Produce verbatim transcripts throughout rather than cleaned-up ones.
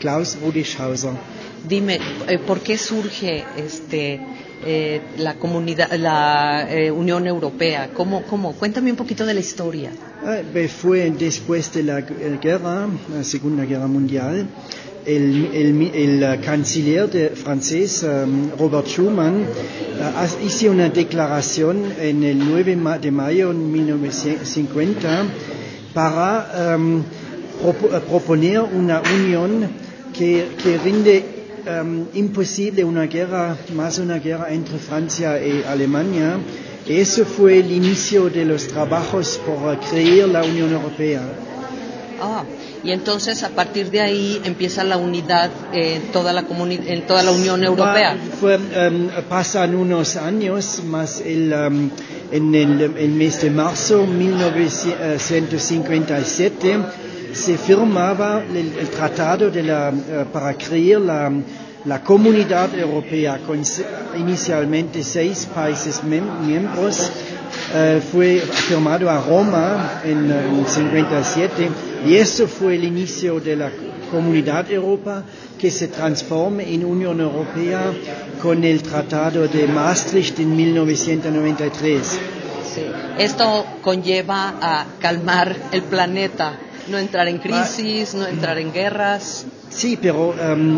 Klaus Rudischhauser. Dime, eh, ¿por qué surge este eh, la comunidad, la eh, Unión Europea? ¿Cómo, cómo? Cuéntame un poquito de la historia. Eh, fue después de la guerra, la Segunda Guerra Mundial. El, el, el canciller de, francés, um, Robert Schuman, uh, hizo una declaración en el nueve de mayo de mil novecientos cincuenta para um, pro, proponer una unión que, que rinde um, imposible una guerra, más una guerra entre Francia y Alemania. Eso fue el inicio de los trabajos por crear la Unión Europea. Ah, y entonces a partir de ahí empieza la unidad eh, en toda la comuni- en toda la Unión Europea. Fue, um, pasan unos años, más el, um, en el, el mes de marzo de mil novecientos cincuenta y siete se firmaba el, el tratado de la, uh, para crear la, la Comunidad Europea con inicialmente seis países mem- miembros. Uh, fue firmado a Roma en uh, cincuenta y siete y eso fue el inicio de la Comunidad Europa que se transforma en Unión Europea con el Tratado de Maastricht en mil novecientos noventa y tres. Sí. Esto conlleva a calmar el planeta, no entrar en crisis, no entrar en guerras. Sí, pero um, um,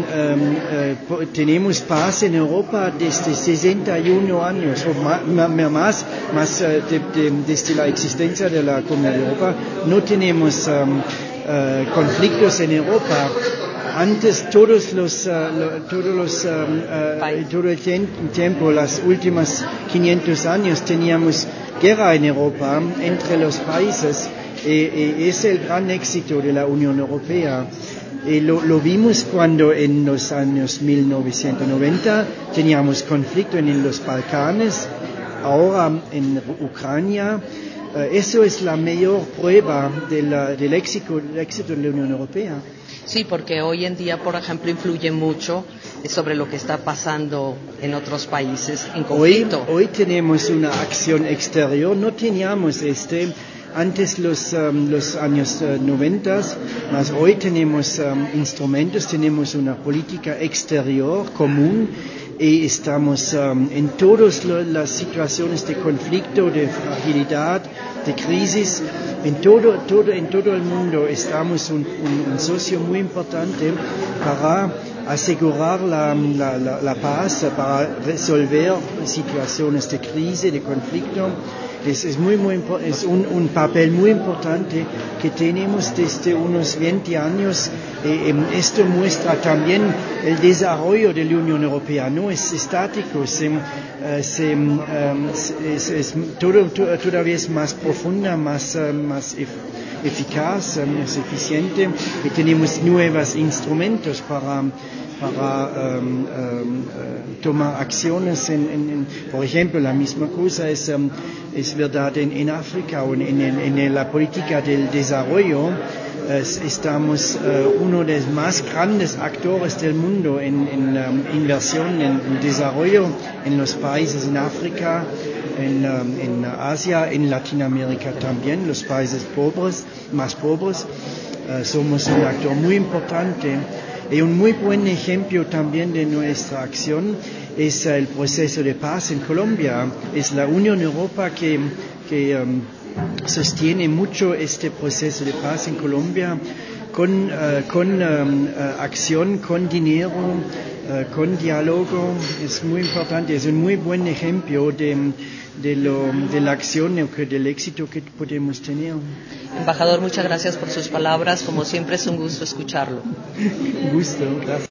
uh, tenemos paz en Europa desde sesenta y un años, o más, más, más uh, de, de, desde la existencia de la Comunidad de Europa. No tenemos um, uh, conflictos en Europa. Antes, todos los, uh, lo, todos los, um, uh, todo el tiempo, los últimos quinientos años, teníamos guerra en Europa entre los países. Y, y es el gran éxito de la Unión Europea. Y lo, lo vimos cuando en los años mil novecientos noventa teníamos conflicto en los Balcanes, ahora en Ucrania. Uh, eso es la mayor prueba de la, del, éxito, del éxito de la Unión Europea. Sí, porque hoy en día, por ejemplo, influye mucho sobre lo que está pasando en otros países en conflicto. Hoy, hoy tenemos una acción exterior, no teníamos este... Antes los, um, los años uh, noventa, mas hoy tenemos um, instrumentos, tenemos una política exterior común y estamos um, en todas lo, las situaciones de conflicto, de fragilidad, de crisis, en todo, todo, en todo el mundo estamos un, un, un socio muy importante para asegurar la, la, la, la paz, para resolver situaciones de crisis, de conflicto. Es, es, muy, muy, es un, un papel muy importante que tenemos desde unos veinte años. Eh, esto muestra también el desarrollo de la Unión Europea. No es estático, se, uh, se, um, es, es todo, todo, todavía es más profunda, más, uh, más ef- eficaz, um, es eficiente y tenemos nuevos instrumentos para para um, um, uh, tomar acciones en, en, en, por ejemplo, la misma cosa es, um, es verdad en, en África o en, en, en la política del desarrollo. Uh, estamos uh, uno de los más grandes actores del mundo en, en um, inversión en, en desarrollo en los países en África, en, um, en Asia, en Latinoamérica también, los países pobres, más pobres. Uh, somos un actor muy importante. Y un muy buen ejemplo también de nuestra acción es el proceso de paz en Colombia. Es la Unión Europea que, que um, sostiene mucho este proceso de paz en Colombia con, uh, con um, uh, acción, con dinero, uh, con diálogo. Es muy importante, es un muy buen ejemplo de, de, lo, de la acción o del éxito que podemos tener. Embajador, muchas gracias por sus palabras. Como siempre es un gusto escucharlo. Un gusto, gracias.